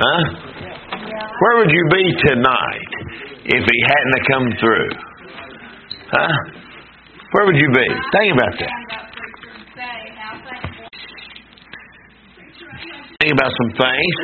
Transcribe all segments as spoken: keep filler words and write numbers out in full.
Huh? Where would you be tonight if He hadn't have come through? Huh? Where would you be? Think about that. Think about some things.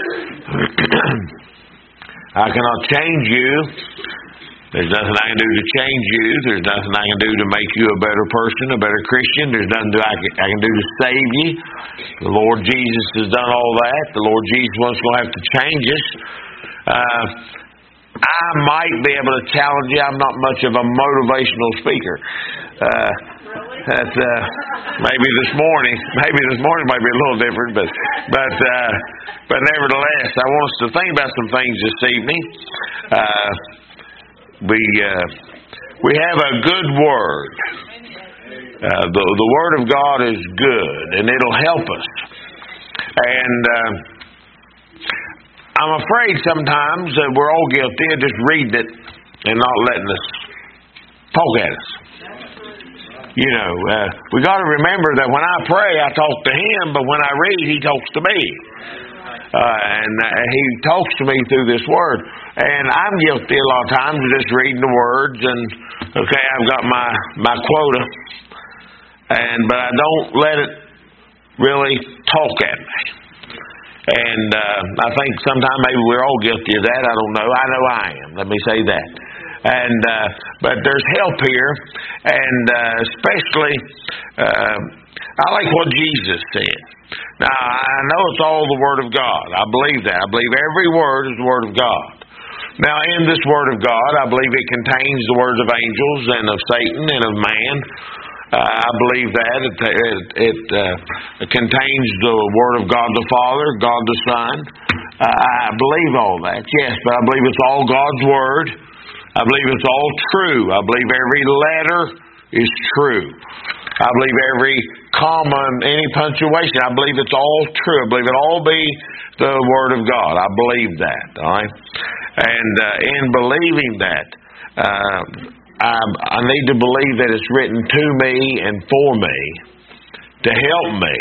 I cannot change you. There's nothing I can do to change you. There's nothing I can do to make you a better person, a better Christian. There's nothing I can, I can do to save you. The Lord Jesus has done all that. The Lord Jesus wasn't going to have to change us. Uh, I might be able to challenge you. I'm not much of a motivational speaker. Uh, that uh, maybe this morning, maybe this morning might be a little different, but but uh, but nevertheless, I want us to think about some things this evening. Uh, we uh, we have a good word. Uh, the the Word of God is good, and it'll help us. And uh, I'm afraid sometimes that we're all guilty of just reading it and not letting us poke at us. You know, uh, we got to remember that when I pray, I talk to Him, but when I read, He talks to me. Uh, and uh, He talks to me through this Word. And I'm guilty a lot of times of just reading the words and, okay, I've got my, my quota. And but I don't let it really talk at me. And uh, I think sometimes maybe we're all guilty of that. I don't know. I know I am. Let me say that. And uh, but there's help here, and uh, especially uh, I like what Jesus said. Now I know it's all the Word of God. I believe that. I believe every word is the Word of God. Now in this Word of God, I believe it contains the words of angels and of Satan and of man. Uh, I believe that it it, it uh, contains the Word of God the Father, God the Son. Uh, I believe all that. Yes, but I believe it's all God's Word. I believe it's all true. I believe every letter is true. I believe every comma and any punctuation, I believe it's all true. I believe it all be the Word of God. I believe that. All right? And uh, in believing that, uh, I, I need to believe that it's written to me and for me to help me,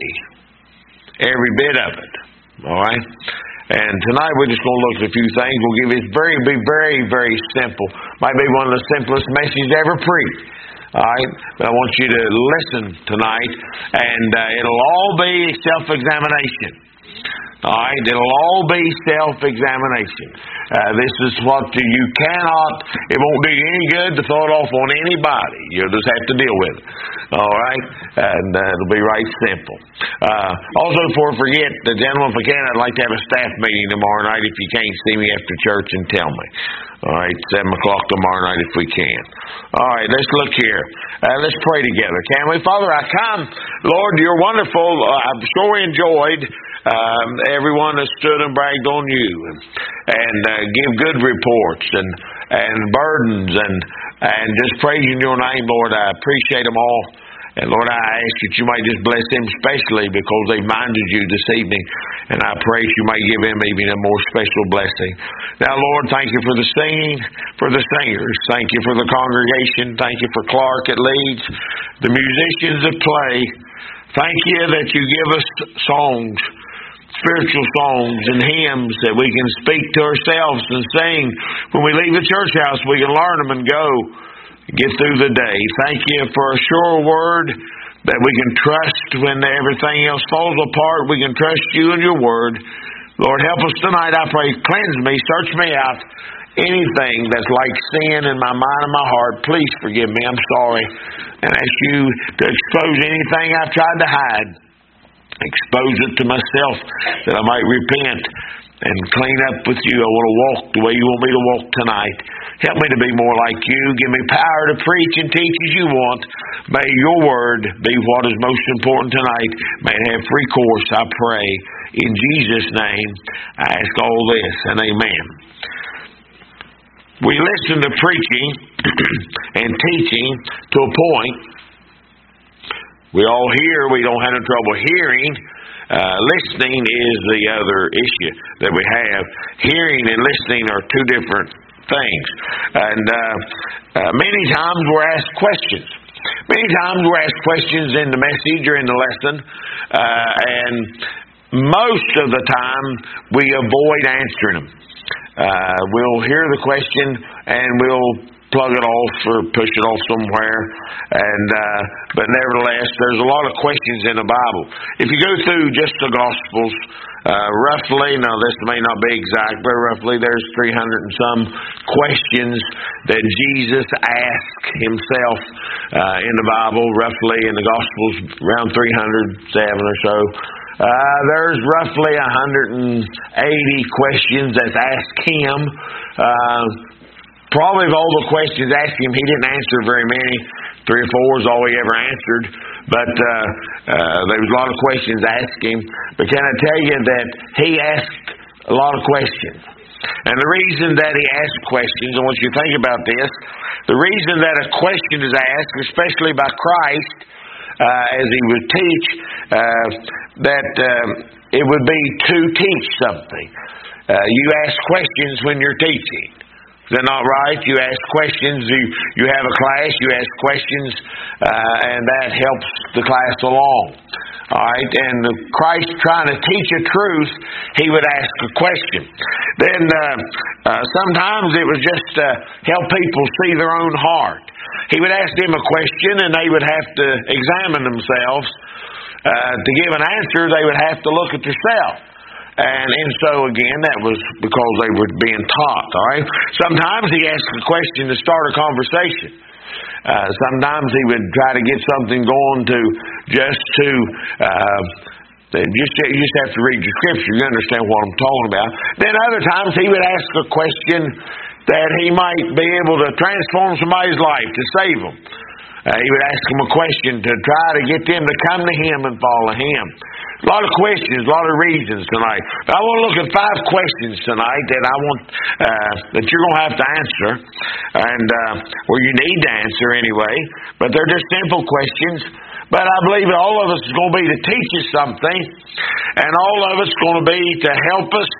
every bit of it. All right? And tonight we're just going to look at a few things. We'll give you it's very, be very, very simple. Might be one of the simplest messages ever preached. All right, but I want you to listen tonight, and uh, it'll all be self-examination. All right, it'll all be self-examination. Uh, this is what you cannot, it won't do you any good to throw it off on anybody. You'll just have to deal with it. All right, and uh, it'll be right simple. Uh, also, before I forget, the gentleman, if I can, I'd like to have a staff meeting tomorrow night if you can't see me after church and tell me. All right, seven o'clock tomorrow night if we can. All right, let's look here. Uh, let's pray together, can we? Father, I come. Lord, you're wonderful. Uh, I've so enjoyed um, everyone that stood and bragged on you and, and uh, give good reports and, and burdens and, and just praising your name, Lord. I appreciate them all. And Lord, I ask that you might just bless them especially because they minded you this evening. And I pray that you might give them even a more special blessing. Now, Lord, thank you for the singing, for the singers. Thank you for the congregation. Thank you for Clark at Leeds, the musicians that play. Thank you that you give us songs, spiritual songs and hymns that we can speak to ourselves and sing. When we leave the church house, we can learn them and go. Get through the day. Thank you for a sure word that we can trust when everything else falls apart. We can trust you and your word. Lord, help us tonight, I pray. Cleanse me, search me out. Anything that's like sin in my mind and my heart, please forgive me. I'm sorry. And ask you to expose anything I've tried to hide. Expose it to myself that I might repent and clean up with you. I want to walk the way you want me to walk tonight. Help me to be more like you. Give me power to preach and teach as you want. May your word be what is most important tonight. May it have free course, I pray. In Jesus' name, I ask all this, and amen. We listen to preaching and teaching to a point. We all hear. We don't have no trouble hearing. Uh, listening is the other issue that we have. Hearing and listening are two different things. And uh, uh, many times we're asked questions. Many times we're asked questions in the message or in the lesson. Uh, and most of the time we avoid answering them. Uh, we'll hear the question and we'll plug it off or push it off somewhere. And uh, but nevertheless, there's a lot of questions in the Bible. If you go through just the Gospels, uh, roughly, now this may not be exact, but roughly there's three hundred and some questions that Jesus asked himself uh, in the Bible. Roughly in the Gospels, around three hundred seven or so. Uh, there's roughly one hundred eighty questions that's asked him. Uh, Probably of all the questions asked him, he didn't answer very many. Three or four is all he ever answered. But uh, uh, there was a lot of questions asked him. But can I tell you that he asked a lot of questions? And the reason that he asked questions, I want you to think about this, the reason that a question is asked, especially by Christ, uh, as he would teach, uh, that um, it would be to teach something. Uh, you ask questions when you're teaching. Is that not right? You ask questions, you, you have a class, you ask questions, uh, and that helps the class along. Alright, and Christ trying to teach a truth, he would ask a question. Then uh, uh, sometimes it was just to help people see their own heart. He would ask them a question and they would have to examine themselves. Uh, to give an answer, they would have to look at themselves. And, and so, again, that was because they were being taught, all right? Sometimes he asked a question to start a conversation. Uh, sometimes he would try to get something going to just to... Uh, just, you just have to read your scripture. You understand what I'm talking about. Then other times he would ask a question that he might be able to transform somebody's life, to save them. Uh, he would ask them a question to try to get them to come to him and follow him. A lot of questions, a lot of reasons tonight. But I want to look at five questions tonight that I want uh, that you're going to have to answer, and uh, or you need to answer anyway. But they're just simple questions. But I believe all of us is going to be to teach us something, and all of us is going to be to help us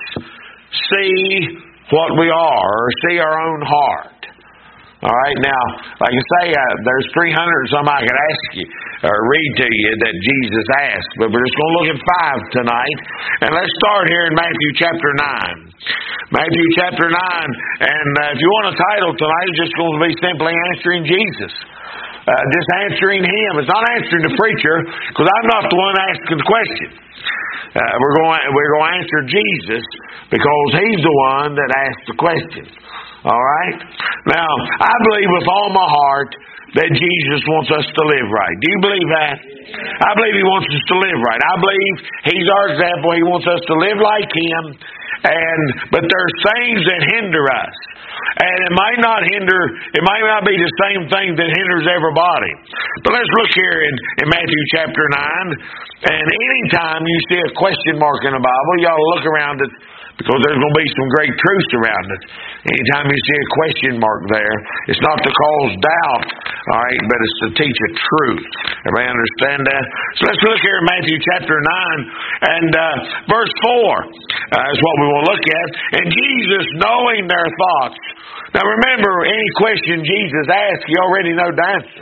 see what we are, or see our own heart. All right, now, like I say, uh, there's three hundred and some I could ask you, or read to you that Jesus asked, but we're just going to look at five tonight. And let's start here in Matthew chapter nine. Matthew chapter nine, and uh, if you want a title tonight, it's just going to be simply answering Jesus. Uh, just answering Him. It's not answering the preacher, because I'm not the one asking the question. Uh, we're going we're going to answer Jesus, because He's the one that asked the question. All right? Now, I believe with all my heart that Jesus wants us to live right. Do you believe that? I believe He wants us to live right. I believe He's our example. He wants us to live like Him. And but there's things that hinder us. And it might not hinder, it might not be the same thing that hinders everybody. But let's look here in, in Matthew chapter nine. And anytime you see a question mark in the Bible, you ought to look around it, because there's going to be some great truths around it. Anytime you see a question mark there, it's not to cause doubt, all right, but it's to teach a truth. Everybody understand that? So let's look here in Matthew chapter nine, and uh, verse four uh, is what we want to look at. And Jesus, knowing their thoughts. Now remember, any question Jesus asks, you already know the answer.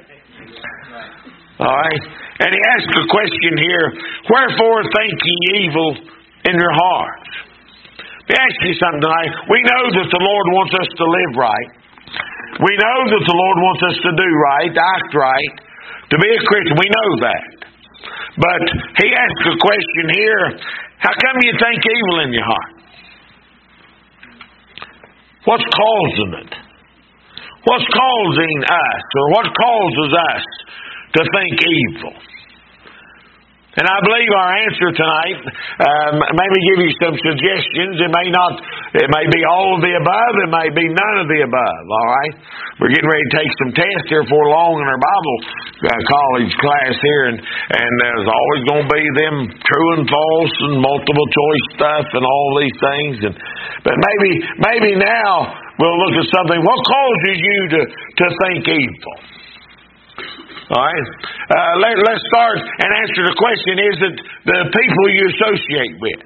All right? And He asks a question here, wherefore think ye evil in your hearts? Let me ask you something tonight. We know that the Lord wants us to live right. We know that the Lord wants us to do right, to act right, to be a Christian. We know that. But He asks a question here, how come you think evil in your heart? What's causing it? What's causing us, or what causes us to think evil? And I believe our answer tonight um, maybe give you some suggestions. It may not, it may be all of the above. It may be none of the above. All right, we're getting ready to take some tests here for long in our Bible uh, college class here, and and there's always going to be them true and false and multiple choice stuff and all these things. And but maybe maybe now we'll look at something. What causes you to to think evil? All right. Uh, let, let's start and answer the question, is it the people you associate with?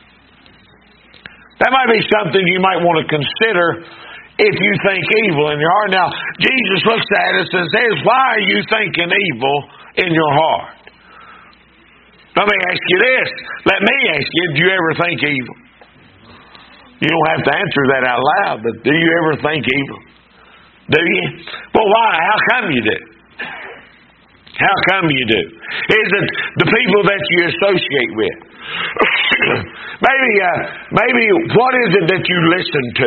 That might be something you might want to consider if you think evil in your heart. Now, Jesus looks at us and says, why are you thinking evil in your heart? Let me ask you this. Let me ask you, do you ever think evil? You don't have to answer that out loud, but do you ever think evil? Do you? Well, why? How come you do? How come you do? Is it the people that you associate with? maybe, uh, maybe what is it that you listen to?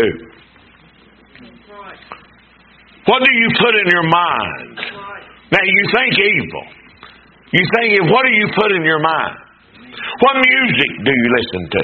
What do you put in your mind? Now you think evil. You think, what do you put in your mind? What music do you listen to?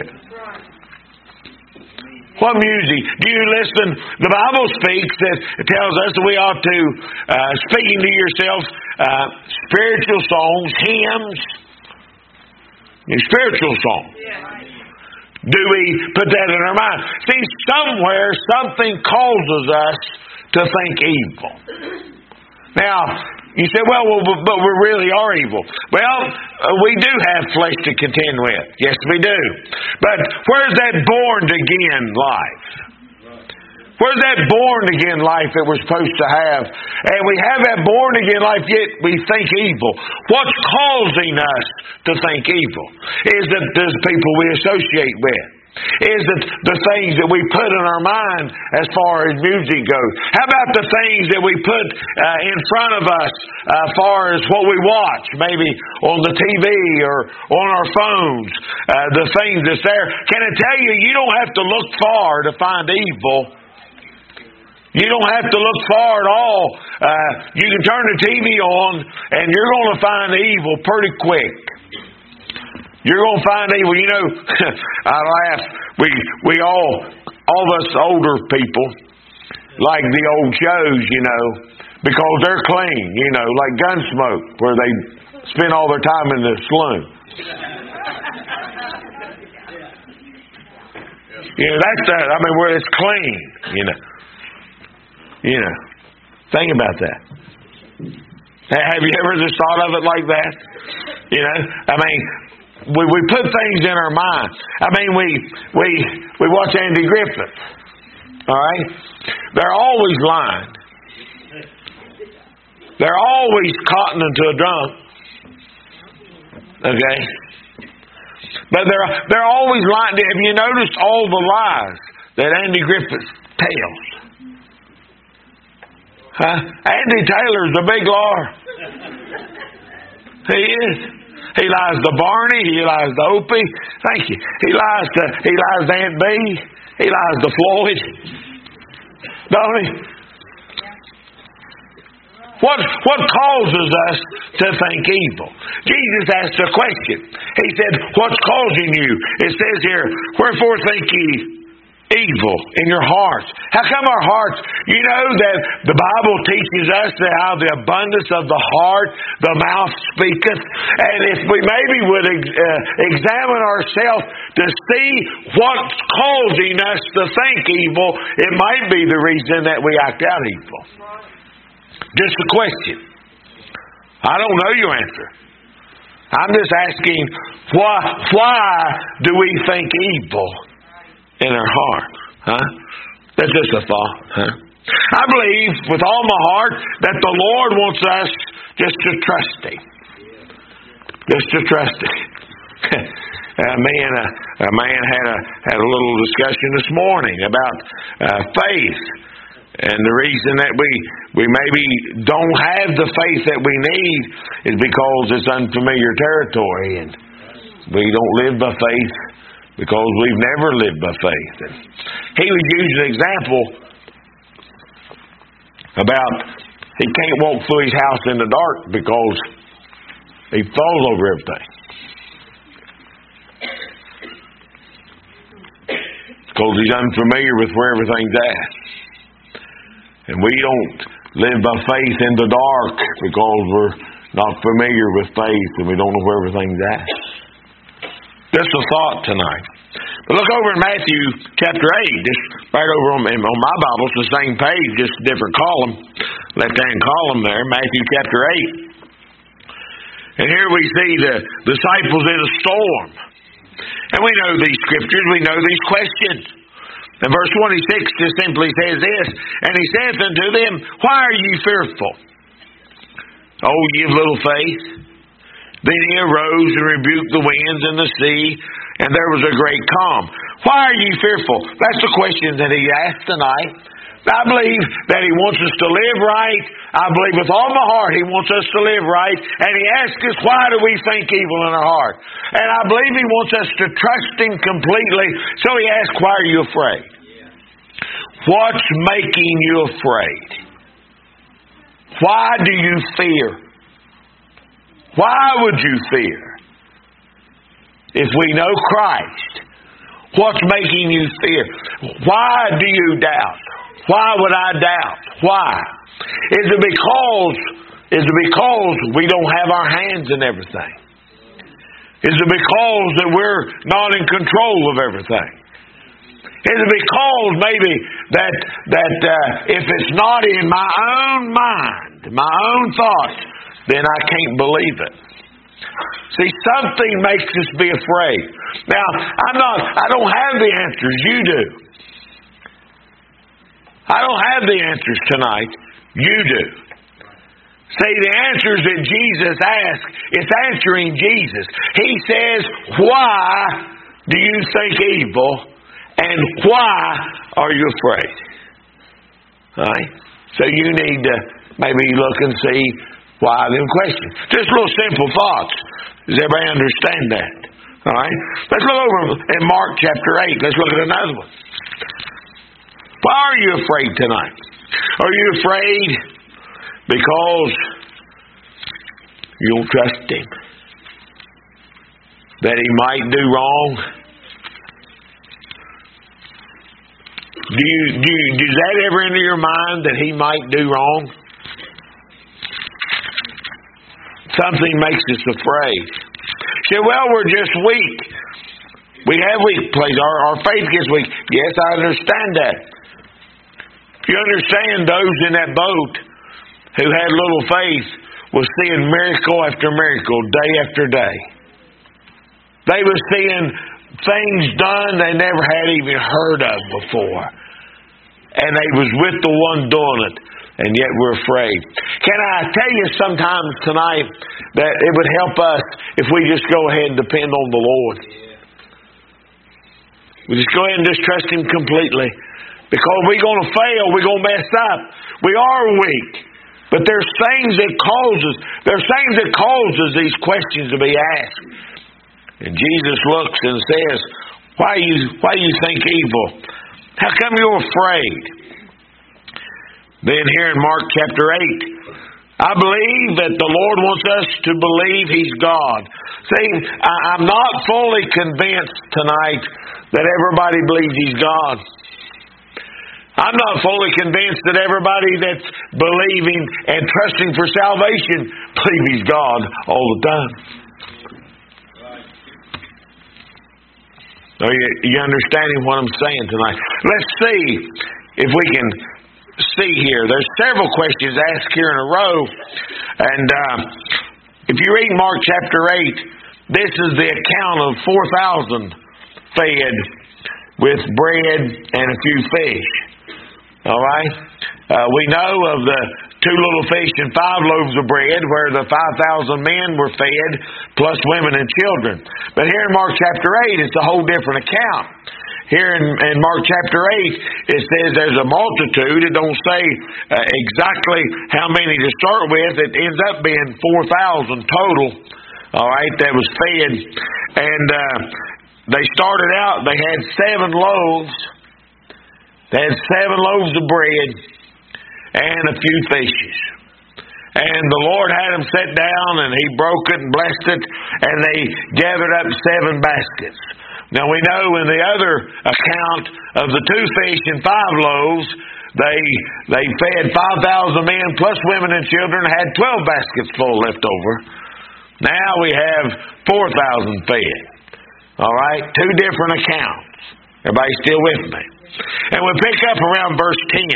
What music? Do you listen? The Bible speaks that it tells us that we ought to, uh, speaking to yourself, uh, spiritual songs, hymns, spiritual songs. Do we put that in our mind? See, somewhere something causes us to think evil. Now, you say, well, well, but we really are evil. Well, uh, we do have flesh to contend with. Yes, we do. But where's that born-again life? Where's that born-again life that we're supposed to have? And we have that born-again life, yet we think evil. What's causing us to think evil? Is it the people we associate with? Is it the things that we put in our mind as far as music goes? How about the things that we put uh, in front of us uh, as far as what we watch, maybe on the T V or on our phones, uh, the things that's there? Can I tell you, you don't have to look far to find evil. You don't have to look far at all. Uh, you can turn the T V on and you're going to find evil pretty quick. You're going to find evil. You know, I laugh. We we all, all of us older people, like the old shows, you know, because they're clean, you know, like Gunsmoke, where they spend all their time in the saloon. You know, that's that. I mean, where it's clean, you know. You know, think about that. Have you ever just thought of it like that? You know, I mean, we we put things in our mind. I mean, we we we watch Andy Griffith. All right, they're always lying. They're always cotton into a drum. Okay, but they're they're always lying. Have you noticed all the lies that Andy Griffith tells? Huh? Andy Taylor's a big liar. He is. He lies to Barney. He lies to Opie. Thank you. He lies to he lies to Aunt Bee. He lies to Floyd. Don't he? What what causes us to think evil? Jesus asked a question. He said, "What's causing you?" It says here, "Wherefore think ye evil in your hearts." How come our hearts? You know that the Bible teaches us that out of the abundance of the heart the mouth speaketh. And if we maybe would uh, examine ourselves to see what's causing us to think evil, it might be the reason that we act out evil. Just a question. I don't know your answer. I'm just asking, why, why do we think evil in our heart? Huh? That's just a thought. Huh? I believe with all my heart that the Lord wants us just to trust Him. Just to trust Him. a man, a, a man had a had a little discussion this morning about uh, faith, and the reason that we we maybe don't have the faith that we need is because it's unfamiliar territory, and we don't live by faith because we've never lived by faith. And he was using an example about he can't walk through his house in the dark because he falls over everything. Because he's unfamiliar with where everything's at. And we don't live by faith in the dark because we're not familiar with faith and we don't know where everything's at. That's a thought tonight. But look over in Matthew chapter eight, just right over on, on my Bible, it's the same page, just a different column, left-hand column there, Matthew chapter eight. And here we see the disciples in a storm. And we know these scriptures, we know these questions. And verse twenty-six just simply says this, and he saith unto them, why are ye fearful? O ye of little faith? Then he arose and rebuked the winds and the sea, and there was a great calm. Why are ye fearful? That's the question that he asked tonight. I believe that he wants us to live right. I believe with all my heart he wants us to live right. And he asks us, why do we think evil in our heart? And I believe he wants us to trust him completely. So he asks, why are you afraid? What's making you afraid? Why do you fear? Why would you fear? If we know Christ, what's making you fear? Why do you doubt? Why would I doubt? Why? Is it because, is it because we don't have our hands in everything? Is it because that we're not in control of everything? Is it because maybe that that uh, if it's not in my own mind, my own thoughts, then I can't believe it? See, something makes us be afraid. Now, I'm not. I don't have the answers. You do. I don't have the answers tonight. You do. See, the answers that Jesus asked, it's answering Jesus. He says, why do you think evil? And why are you afraid? All right? So you need to maybe look and see why them questions. Just little simple thoughts. Does everybody understand that? All right? Let's look over in Mark chapter eight. Let's look at another one. Why are you afraid tonight? Are you afraid because you don't trust him? That he might do wrong? Do you, do you, does that ever enter your mind that he might do wrong? Something makes us afraid. Say, well, we're just weak. We have weak places. Our, our faith gets weak. Yes, I understand that. You understand those in that boat who had little faith was seeing miracle after miracle, day after day. They were seeing things done they never had even heard of before. And they was with the one doing it. And yet we're afraid. Can I tell you sometimes tonight that it would help us if we just go ahead and depend on the Lord. We just go ahead and just trust him completely. Because we're going to fail, we're going to mess up. We are weak. But there's things that causes, there's things that causes these questions to be asked. And Jesus looks and says, why you why you think evil? How come you're afraid? Then here in Mark chapter eight, I believe that the Lord wants us to believe he's God. See, I'm not fully convinced tonight that everybody believes he's God. I'm not fully convinced that everybody that's believing and trusting for salvation believe he's God all the time. Are you, you understanding what I'm saying tonight? Let's see if we can see here. There's several questions asked here in a row. And uh, if you read Mark chapter eight, this is the account of four thousand fed with bread and a few fish. All right? Uh, we know of the two little fish and five loaves of bread where the five thousand men were fed, plus women and children. But here in Mark chapter eight, it's a whole different account. Here in, in Mark chapter eight, it says there's a multitude. It don't say uh, exactly how many to start with. It ends up being four thousand total, all right, that was fed. And uh, they started out, they had seven loaves. They had seven loaves of bread and a few fishes. And the Lord had them set down, and he broke it and blessed it, and they gathered up seven baskets. Now we know in the other account of the two fish and five loaves, they they fed five thousand men plus women and children, had twelve baskets full left over. Now we have four thousand fed. All right? Two different accounts. Everybody still with me? And we pick up around verse ten.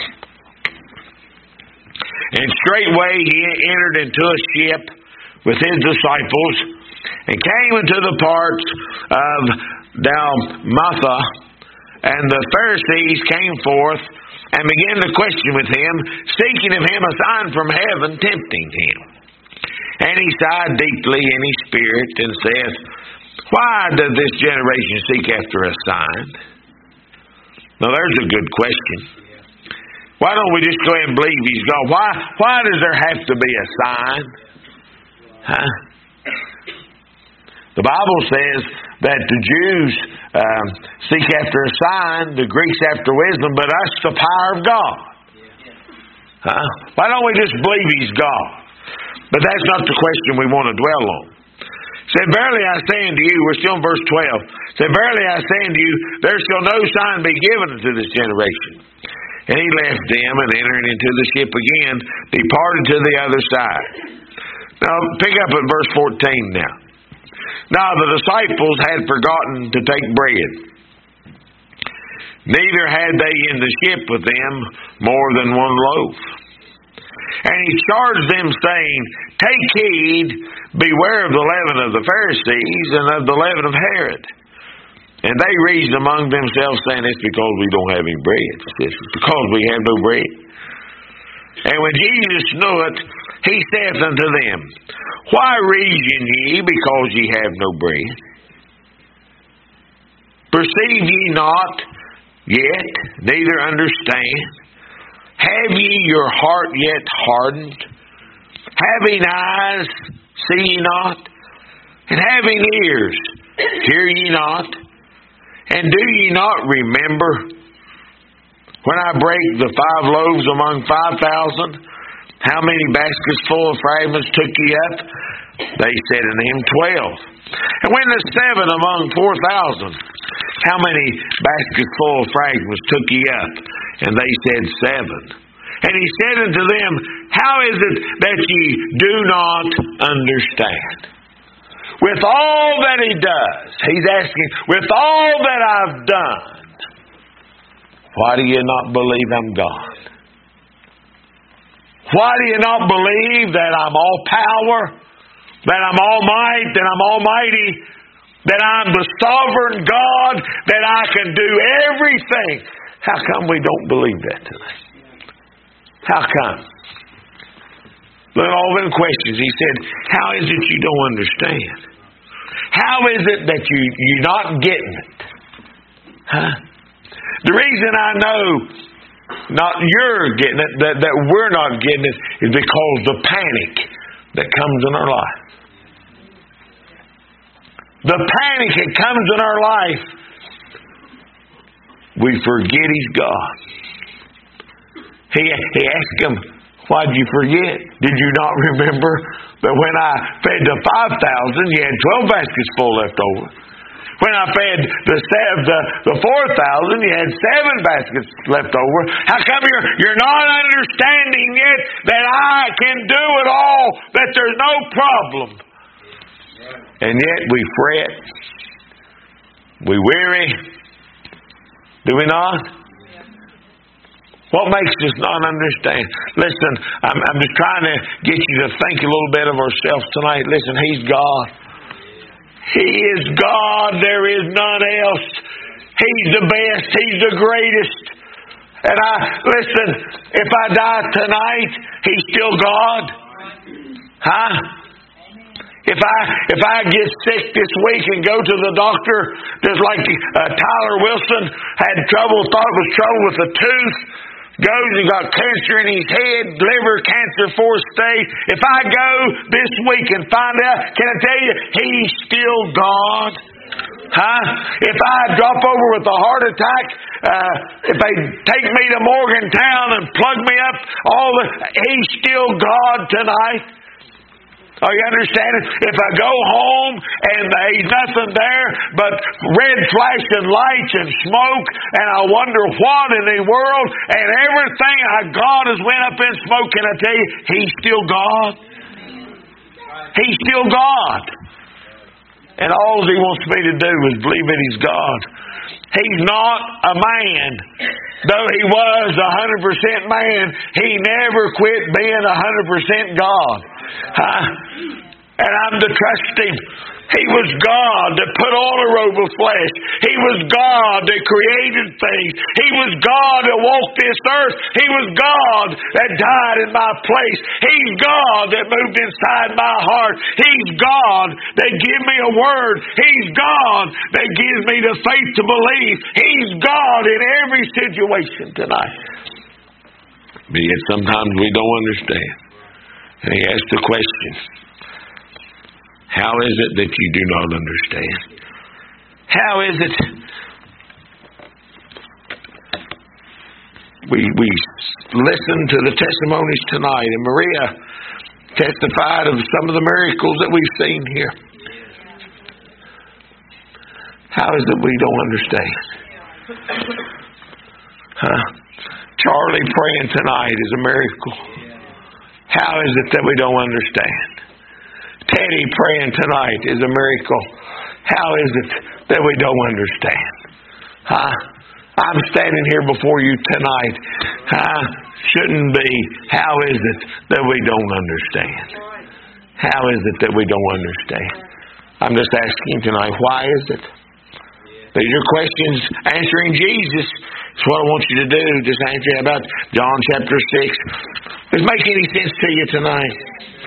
And straightway he entered into a ship with his disciples, and came into the parts of Dalmatha, and the Pharisees came forth and began to question with him, seeking of him a sign from heaven, tempting him. And he sighed deeply in his spirit and saith, Why does this generation seek after a sign? Now there's a good question. Why don't we just go ahead and believe he's God? Why, why does there have to be a sign? Huh? The Bible says that the Jews um, seek after a sign, the Greeks after wisdom, but us the power of God. Huh? Why don't we just believe he's God? But that's not the question we want to dwell on. Said, verily I say unto you, we're still in verse twelve. Said, verily I say unto you, there shall no sign be given unto this generation. And he left them and entered into the ship again, departed to the other side. Now, pick up at verse fourteen now. Now the disciples had forgotten to take bread. Neither had they in the ship with them more than one loaf. And he charged them, saying, Take heed, beware of the leaven of the Pharisees and of the leaven of Herod. And they reasoned among themselves, saying, It's because we don't have any bread. It's because we have no bread. And when Jesus knew it, he saith unto them, Why reason ye, because ye have no bread? Perceive ye not yet, neither understand? Have ye your heart yet hardened? Having eyes, see ye not? And having ears, hear ye not? And do ye not remember when I brake the five loaves among five thousand? How many baskets full of fragments took ye up? They said unto him, Twelve. And when the seven among four thousand, how many baskets full of fragments took ye up? And they said, Seven. And he said unto them, How is it that ye do not understand? With all that he does, he's asking, with all that I've done, why do you not believe I'm God? Why do you not believe that I'm all power, that I'm all might, that I'm almighty, that I'm the sovereign God, that I can do everything? How come we don't believe that today? How come? Look at all them questions. He said, How is it you don't understand? How is it that you, you're not getting it? Huh? The reason I know not you're getting it, that, that we're not getting it, is because the panic that comes in our life. The panic that comes in our life, we forget he's God. He, he asked him, why did you forget? Did you not remember that when I fed the five thousand, you had twelve baskets full left over? When I fed the the, the four thousand, you had seven baskets left over. How come you're, you're not understanding yet that I can do it all, that there's no problem? And yet we fret. We weary. Do we not? What makes us not understand? Listen, I'm, I'm just trying to get you to think a little bit of ourselves tonight. Listen, he's God. He is God. There is none else. He's the best. He's the greatest. And I, listen, if I die tonight, he's still God. Huh? If I if I get sick this week and go to the doctor, just like uh, Tyler Wilson had trouble, thought it was trouble with a tooth, goes and got cancer in his head, liver cancer, fourth stage. If I go this week and find out, can I tell you, he's still God? Huh? If I drop over with a heart attack, uh, if they take me to Morgantown and plug me up, all the, he's still God tonight. Are you understanding? If I go home and there's nothing there but red flashing lights and smoke, and I wonder what in the world, and everything I got has went up in smoke, can I tell you, he's still God? He's still God. And all he wants me to do is believe that he's God. He's not a man. Though he was a hundred percent man, he never quit being a hundred percent God. Huh? And I'm to trust Him. He was God that put on a robe of flesh. He was God that created things. He was God that walked this earth. He was God that died in my place. He's God that moved inside my heart. He's God that gave me a word. He's God that gives me the faith to believe. He's God in every situation tonight. But yet sometimes we don't understand. And He asks the question, how is it that you do not understand? How is it? We we listened to the testimonies tonight, and Maria testified of some of the miracles that we've seen here. How is it we don't understand? Huh? Charlie praying tonight is a miracle. How is it that we don't understand? Teddy praying tonight is a miracle. How is it that we don't understand? Huh? I'm standing here before you tonight. Huh? Shouldn't be. How is it that we don't understand? How is it that we don't understand? I'm just asking tonight, why is it? These are questions answering Jesus. That's what I want you to do. Just answer about John chapter six. Does it make any sense to you tonight?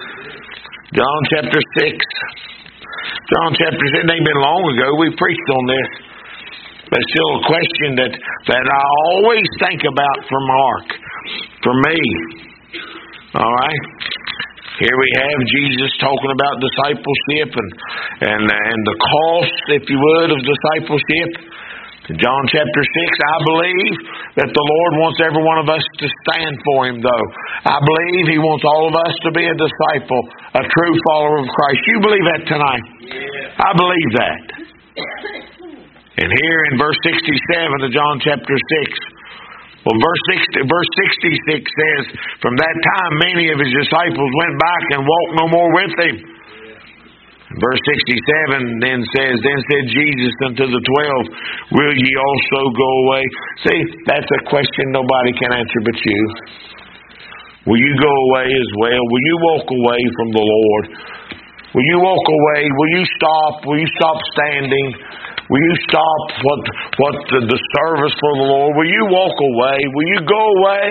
John chapter six. John chapter six. It ain't been long ago. We preached on this. But still a question that, that I always think about for Mark. For me. Alright? Here we have Jesus talking about discipleship and, and, and the cost, if you would, of discipleship. In John chapter six, I believe that the Lord wants every one of us to stand for Him, though. I believe He wants all of us to be a disciple, a true follower of Christ. You believe that tonight? Yeah. I believe that. And here in verse sixty-seven of John chapter six, well, verse sixty, verse sixty-six says, from that time many of His disciples went back and walked no more with Him. Verse sixty-seven then says, then said Jesus unto the twelve, will ye also go away? See, that's a question nobody can answer but you. Will you go away as well? Will you walk away from the Lord? Will you walk away? Will you stop? Will you stop standing? Will you stop what what the, the service for the Lord? Will you walk away? Will you go away?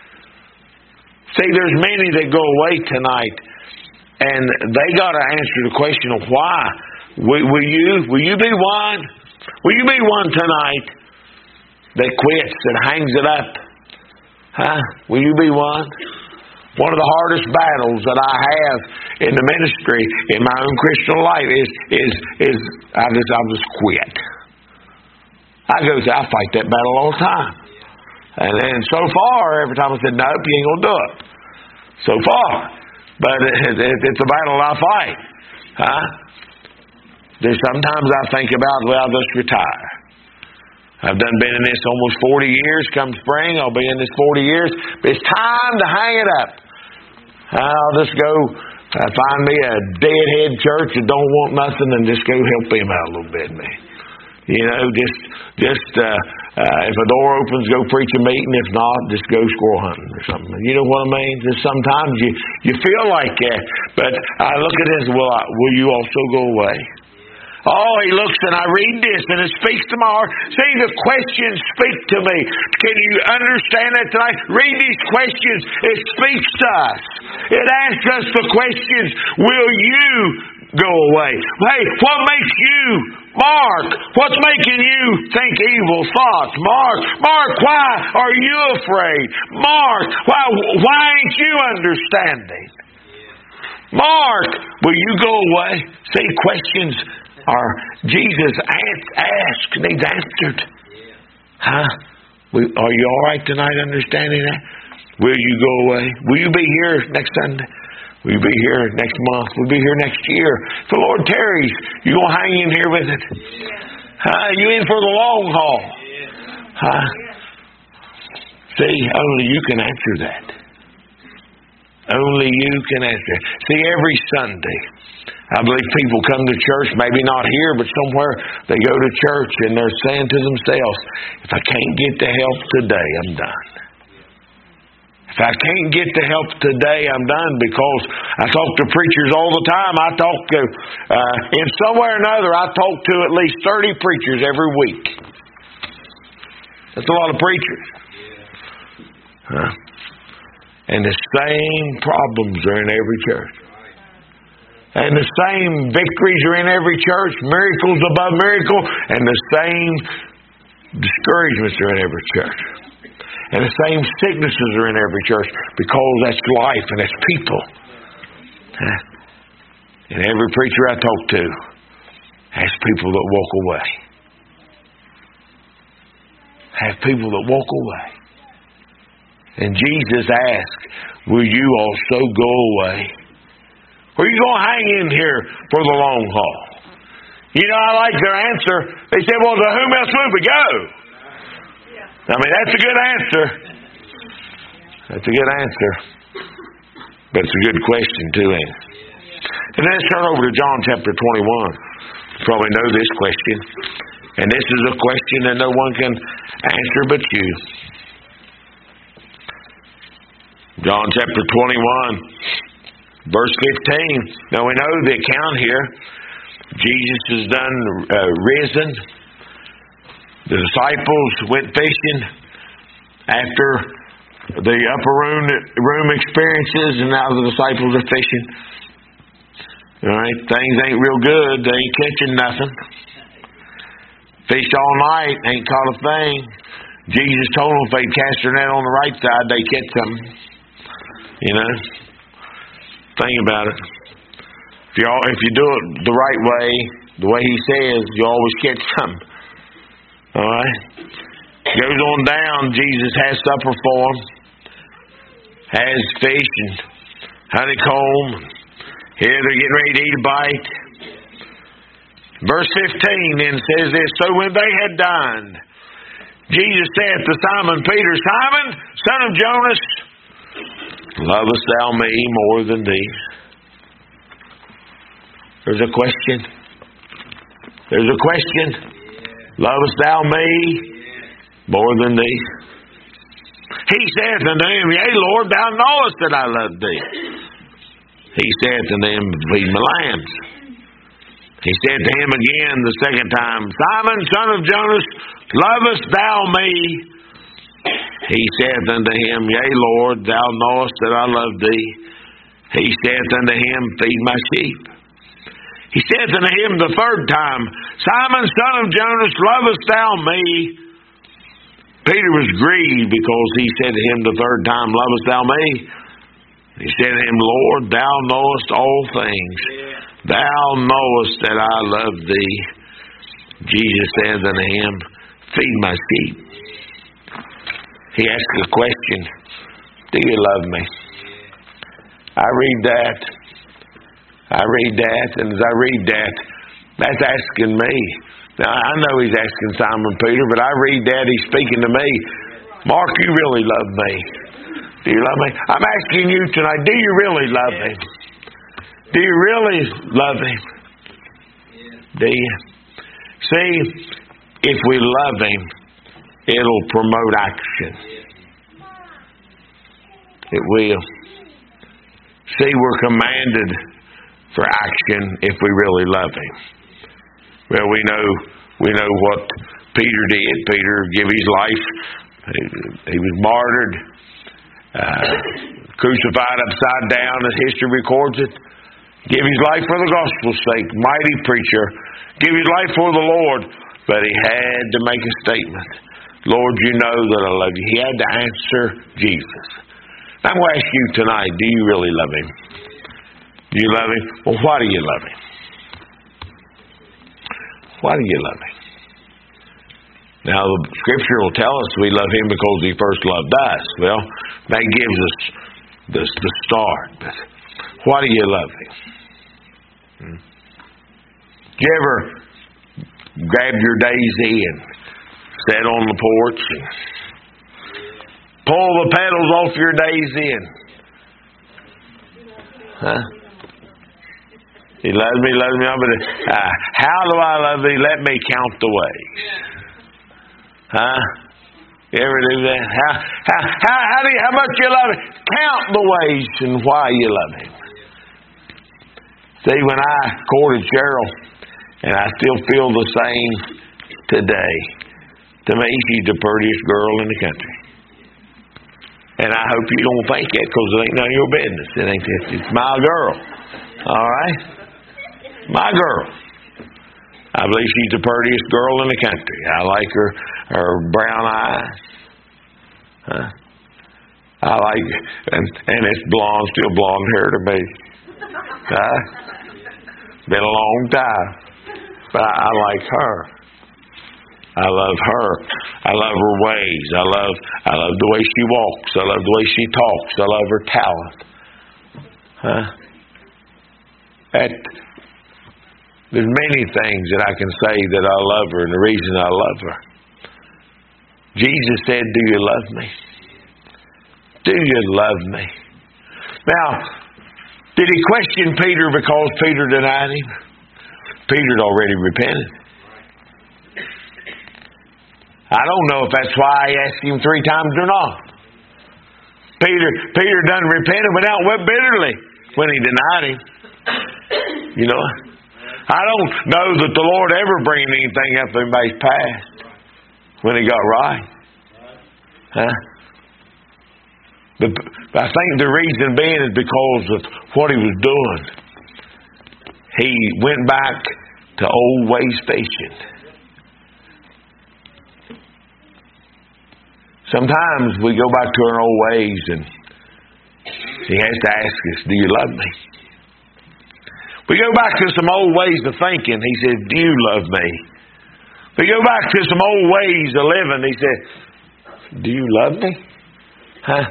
See, there's many that go away tonight. And they got to answer the question of why. Will, will you will you be one? Will you be one tonight that quits, that hangs it up? Huh? Will you be one? One of the hardest battles that I have in the ministry, in my own Christian life, is is is I just I just quit. I go I fight that battle all the time. And then so far, every time I said, nope, you ain't gonna do it. So far. But it, it, it's a battle I fight. Huh? There's sometimes I think about, well, I'll just retire. I've done been in this almost forty years. Come spring, I'll be in this forty years. But it's time to hang it up. I'll just go uh, find me a deadhead church that don't want nothing and just go help him out a little bit, man. You know, just just uh, uh, if a door opens, go preach a meeting. If not, just go squirrel hunting or something. You know what I mean? Just sometimes you, you feel like that. But I look at this, well, I, will you also go away? Oh, he looks and I read this and it speaks to my heart. See, the questions speak to me. Can you understand that tonight? Read these questions. It speaks to us. It asks us the questions, will you go away? Hey, what makes you, Mark, what's making you think evil thoughts? Mark, Mark, why are you afraid? Mark, why, why ain't you understanding? Mark, will you go away? See, questions are Jesus asked, needs answered. Huh? Are you all right tonight understanding that? Will you go away? Will you be here next Sunday? Will you be here next month? Will you be here next year? If the Lord tarries, you going to hang in here with it? Huh? You in for the long haul? Huh? See, only you can answer that. Only you can answer. See, every Sunday, I believe people come to church, maybe not here, but somewhere, they go to church and they're saying to themselves, if I can't get the help today, I'm done. If I can't get the help today, I'm done, because I talk to preachers all the time. I talk to, uh, in some way or another, I talk to at least thirty preachers every week. That's a lot of preachers. Huh? And the same problems are in every church. And the same victories are in every church, miracles above miracle, and the same discouragements are in every church. And the same sicknesses are in every church, because that's life and that's people. And every preacher I talk to has people that walk away. Have people that walk away. And Jesus asked, will you also go away? Or are you going to hang in here for the long haul? You know, I like their answer. They said, well, to whom else would we go? I mean, that's a good answer. That's a good answer. But it's a good question, too, ain't it? And then let's turn over to John chapter twenty-one. You probably know this question. And this is a question that no one can answer but you. John chapter twenty-one, verse fifteen. Now we know the account here. Jesus has done uh, risen. The disciples went fishing after the upper room room experiences, and now the disciples are fishing. All right, things ain't real good. They ain't catching nothing. Fished all night, ain't caught a thing. Jesus told them if they cast their net on the right side, they catch something. You know, think about it. If you all, if you do it the right way, the way He says, you always catch something. All right. Goes on down. Jesus has supper for them. Has fish and honeycomb. Here they're getting ready to eat a bite. Verse fifteen then says this: so when they had dined, Jesus said to Simon Peter, Simon, son of Jonas, lovest thou me more than these? There's a question. There's a question. Lovest thou me more than these? He saith unto him, yea, Lord, thou knowest that I love thee. He saith unto him, feed my lambs. He said to him again the second time, Simon, son of Jonas, lovest thou me? He saith unto him, yea, Lord, thou knowest that I love thee. He saith unto him, feed my sheep. He saith unto him the third time, Simon, son of Jonas, lovest thou me? Peter was grieved because he said to him the third time, lovest thou me? He said to him, Lord, thou knowest all things. Thou knowest that I love thee. Jesus said unto him, feed my sheep. He asked a question, do you love me? I read that. I read that, and as I read that, that's asking me. Now, I know He's asking Simon Peter, but I read that He's speaking to me. Mark, you really love me. Do you love me? I'm asking you tonight, do you really love Him? Do you really love Him? Do you? See, if we love Him, it'll promote action. It will. See, we're commanded for action if we really love Him. Well, we know we know what Peter did. Peter gave his life. He, he was martyred, uh, crucified upside down, as history records it. Give his life for the gospel's sake. Mighty preacher. Give his life for the Lord. But he had to make a statement. Lord, you know that I love you. He had to answer Jesus. I'm going to ask you tonight, do you really love Him? Do you love Him? Well, why do you love Him? Why do you love Him? Now, the Scripture will tell us we love Him because He first loved us. Well, that gives us the, the start. But why do you love Him? Hmm? Did you ever grab your daisy and sit on the porch and pull the petals off your daisy and huh? He loves me, loves me. But uh, how do I love Thee? Let me count the ways. Huh? You ever do that? How how how, how do you, how much you love Him? Count the ways and why you love Him. See, when I courted Cheryl, and I still feel the same today. To me, she's the prettiest girl in the country. And I hope you don't think it, because it ain't none of your business. It ain't. It's, it's my girl. All right? My girl. I believe she's the prettiest girl in the country. I like her, her brown eyes. Huh? I like, and, and it's blonde, still blonde hair to me. Huh? Been a long time. But I, I like her. I love her. I love her ways. I love I love the way she walks. I love the way she talks. I love her talent. Huh? That, there's many things that I can say that I love her, and the reason I love her. Jesus said, "Do you love me? Do you love me?" Now, did He question Peter because Peter denied Him? Peter had already repented. I don't know if that's why He asked him three times or not. Peter Peter done repented, went out and wept bitterly when he denied Him. You know, I don't know that the Lord ever bring anything up in anybody's past when he got right. Huh? But I think the reason being is because of what he was doing. He went back to old ways fishing. Sometimes we go back to our old ways, and He has to ask us, "Do you love me?" We go back to some old ways of thinking. He says, "Do you love me?" We go back to some old ways of living. He said, "Do you love me?" Huh?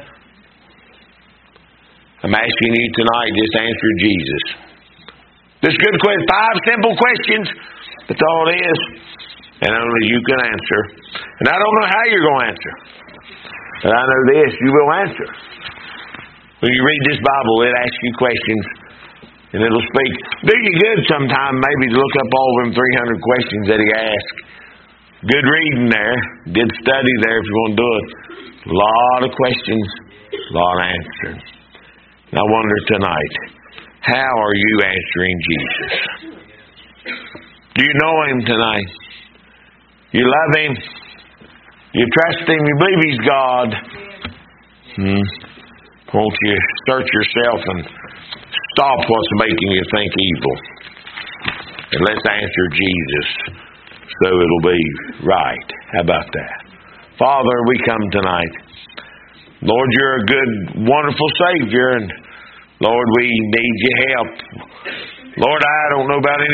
I'm asking you tonight, just answer Jesus. This good question, five simple questions. That's all it is. And only you can answer. And I don't know how you're going to answer. But I know this, you will answer. When you read this Bible, it asks you questions. And it'll speak. Do you good sometime maybe to look up all them three hundred questions that He asked. Good reading there. Good study there if you want to do it. A lot of questions. A lot of answers. And I wonder tonight, how are you answering Jesus? Do you know Him tonight? You love Him? You trust Him? You believe He's God? Hmm. Won't you search yourself and stop what's making you think evil? And let's answer Jesus so it'll be right. How about that? Father, we come tonight. Lord, You're a good, wonderful Savior, and Lord, we need Your help. Lord, I don't know about any